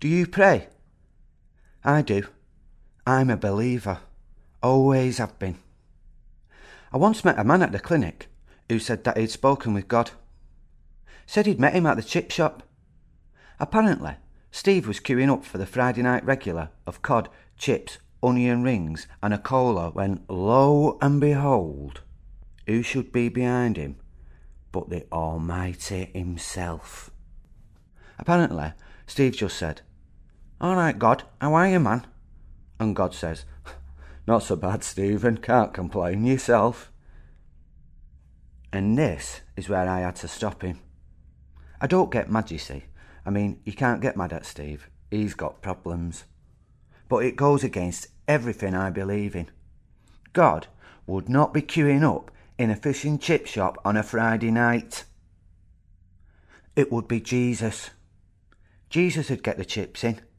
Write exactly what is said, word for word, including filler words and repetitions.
Do you pray? I do. I'm a believer. Always have been. I once met a man at the clinic who said that he'd spoken with God. Said he'd met him at the chip shop. Apparently, Steve was queuing up for the Friday night regular of cod, chips, onion rings and a cola when, lo and behold, who should be behind him but the Almighty himself. Apparently, Steve just said, "All right, God, how are you, man?" And God says, "Not so bad, Stephen, can't complain yourself." And this is where I had to stop him. I don't get mad, you see. I mean, you can't get mad at Steve. He's got problems. But it goes against everything I believe in. God would not be queuing up in a fish and chip shop on a Friday night. It would be Jesus. Jesus would get the chips in.